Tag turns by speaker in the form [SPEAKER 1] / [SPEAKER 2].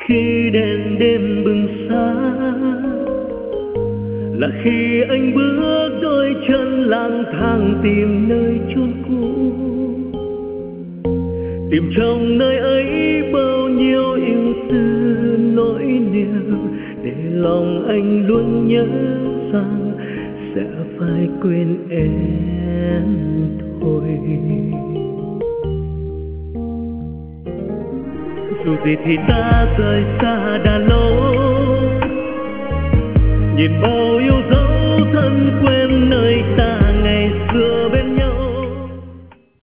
[SPEAKER 1] Khi đèn đêm bừng sáng là khi anh bước đôi chân lang thang tìm nơi chốn cũ, tìm trong nơi ấy bao nhiêu yêu tư nỗi niềm, để lòng anh luôn nhớ rằng sẽ phải quên em thôi. Dù gì thì ta rời xa đã lâu, nhìn bao yêu dấu thân quen nơi ta